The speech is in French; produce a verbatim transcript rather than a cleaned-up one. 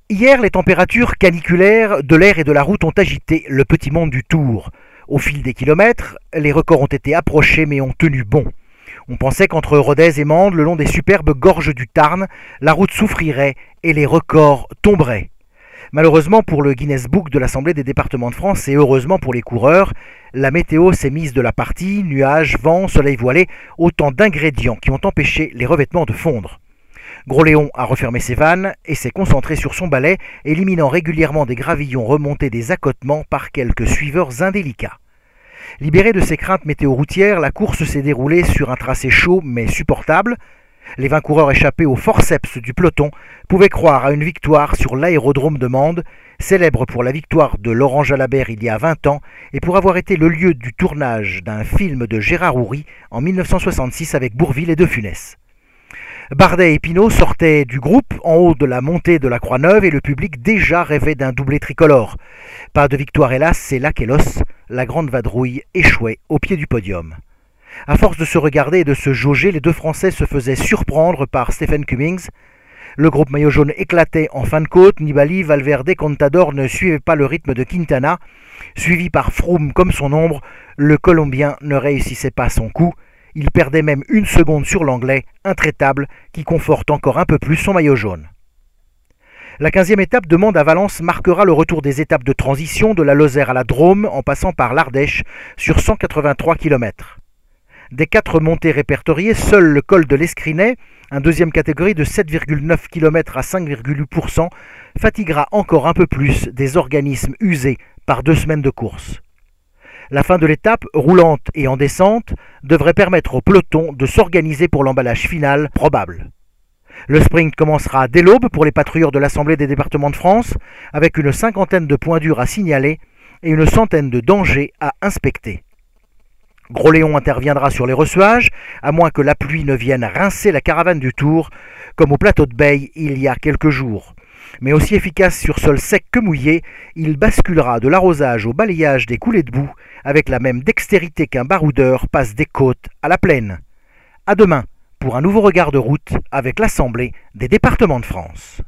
Hier, les températures caniculaires de l'air et de la route ont agité le petit monde du Tour. Au fil des kilomètres, les records ont été approchés mais ont tenu bon. On pensait qu'entre Rodez et Mende, le long des superbes gorges du Tarn, la route souffrirait et les records tomberaient. Malheureusement pour le Guinness Book de l'Assemblée des départements de France et heureusement pour les coureurs, la météo s'est mise de la partie, nuages, vent, soleil voilé, autant d'ingrédients qui ont empêché les revêtements de fondre. Gros-Léon a refermé ses vannes et s'est concentré sur son balai, éliminant régulièrement des gravillons remontés des accotements par quelques suiveurs indélicats. Libéré de ses craintes météo-routières, la course s'est déroulée sur un tracé chaud mais supportable. Les vingt coureurs échappés au forceps du peloton pouvaient croire à une victoire sur l'aérodrome de Mende, célèbre pour la victoire de Laurent Jalabert il y a vingt ans et pour avoir été le lieu du tournage d'un film de Gérard Houry en mille neuf cent soixante-six avec Bourvil et De Funès. Bardet et Pinot sortaient du groupe en haut de la montée de la Croix-Neuve et le public déjà rêvait d'un doublé tricolore. Pas de victoire hélas, c'est là qu'Elos, la grande vadrouille, échouait au pied du podium. À force de se regarder et de se jauger, les deux Français se faisaient surprendre par Stephen Cummings. Le groupe maillot jaune éclatait en fin de côte, Nibali, Valverde et Contador ne suivaient pas le rythme de Quintana. Suivi par Froome comme son ombre, le Colombien ne réussissait pas son coup. Il perdait même une seconde sur l'Anglais, intraitable, qui conforte encore un peu plus son maillot jaune. La quinzième étape de Mende à Valence marquera le retour des étapes de transition de la Lozère à la Drôme en passant par l'Ardèche sur cent quatre-vingt-trois kilomètres. Des quatre montées répertoriées, seul le col de l'Escrinet, un deuxième catégorie de sept virgule neuf kilomètres à cinq virgule huit pour cent, fatiguera encore un peu plus des organismes usés par deux semaines de course. La fin de l'étape, roulante et en descente, devrait permettre au peloton de s'organiser pour l'emballage final probable. Le sprint commencera dès l'aube pour les patrouilleurs de l'Assemblée des départements de France, avec une cinquantaine de points durs à signaler et une centaine de dangers à inspecter. Gros-Léon interviendra sur les reçuages, à moins que la pluie ne vienne rincer la caravane du Tour, comme au plateau de Beille il y a quelques jours. Mais aussi efficace sur sol sec que mouillé, il basculera de l'arrosage au balayage des coulées de boue, avec la même dextérité qu'un baroudeur passe des côtes à la plaine. À demain pour un nouveau regard de route avec l'Assemblée des départements de France.